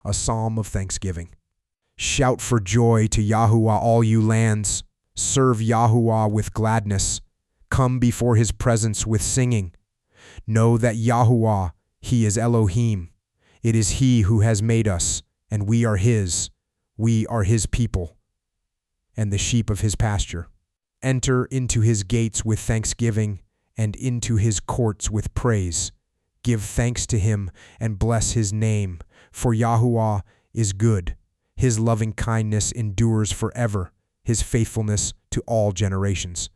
a psalm of thanksgiving. Shout for joy to Yahuwah, all you lands. Serve Yahuwah with gladness. Come before his presence with singing. Know that Yahuwah, he is Elohim. It is he who has made us, and we are his. We are his people, and the sheep of his pasture. Enter into his gates with thanksgiving, and into his courts with praise. Give thanks to him and bless his name, for Yahuwah is good. His loving kindness endures forever, his faithfulness to all generations.